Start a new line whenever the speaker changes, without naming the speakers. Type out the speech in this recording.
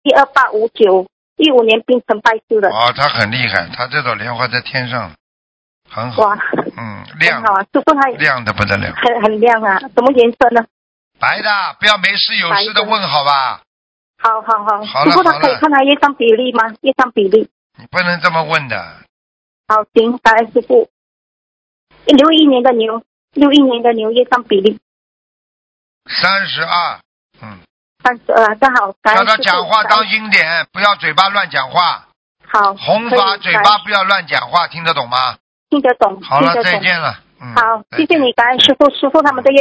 12859，15年冰城拜师的。
哦，他很厉害，他这朵莲花在天上，很好。
哇，
亮。
很好啊，师傅他
亮的不得了。
很亮啊，什么颜色呢？
白的，不要没事有事的问好吧。
好。
好了
师傅他可以看他业障比例吗？业障比例。
你不能这么问的。
好，行，感恩师傅。61年的牛业障比例。
32。
32，正好。
叫他讲话当心点，不要嘴巴乱讲话。
好。
弘法嘴巴不要乱讲话，听得懂吗？
听得懂。
好了，再见了。
好，谢谢你，感恩师傅，师傅他们的